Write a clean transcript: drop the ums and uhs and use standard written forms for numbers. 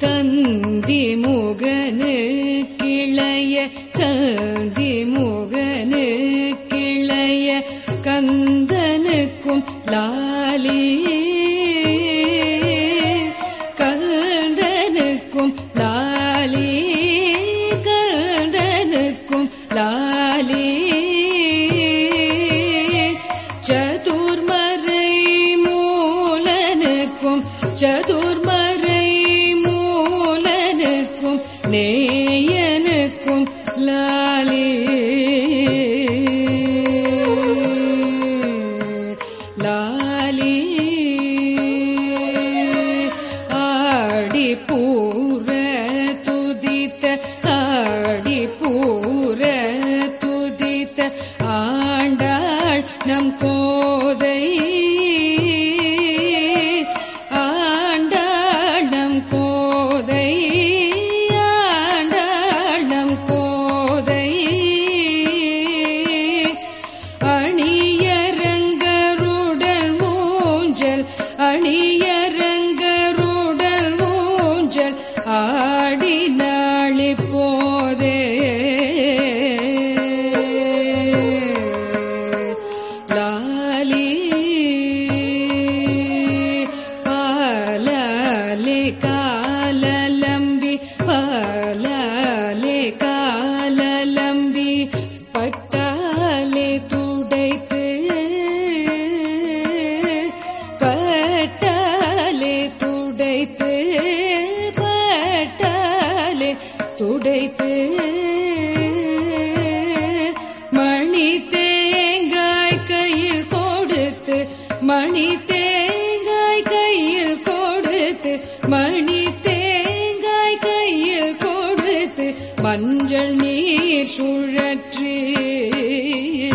தந்தி முகனு கிளைய தந்தி முகனு கிளைய கந்தனுக்கும் லாலி கந்தனுக்கும் லாலி கந்தனுக்கும் லாலி சதுர்மறை மூலனுக்கும் சதுர்மறை மூலனுக்கும் நேயனுக்கும் லாலி லாலி ஆடிப்பூர துதித்த ஆடிப்பூர துதித்த ஆண்டாள் நம் கோதை ஆண்டாள் நம் கோதை ஆண்டாள் நம் கோதை அணியரங்கருடல் மூஞ்சல் அணியரங்கருடல் மூஞ்சல் ஆடினாளி போதே லாலி பாலாலே காலலம்பி பாலாலே காலலம்பி பட்டாலே துடைத்து பட்டாலே துடைத்து பட்டாலே துடைத்து மணி தேங்காய் கையில் கொடுத்து மணி தேங்காய் கையில் கொடுத்து மணி தேங்காய் கையில் கொடுத்து மஞ்சள் நீர் சுழற்றி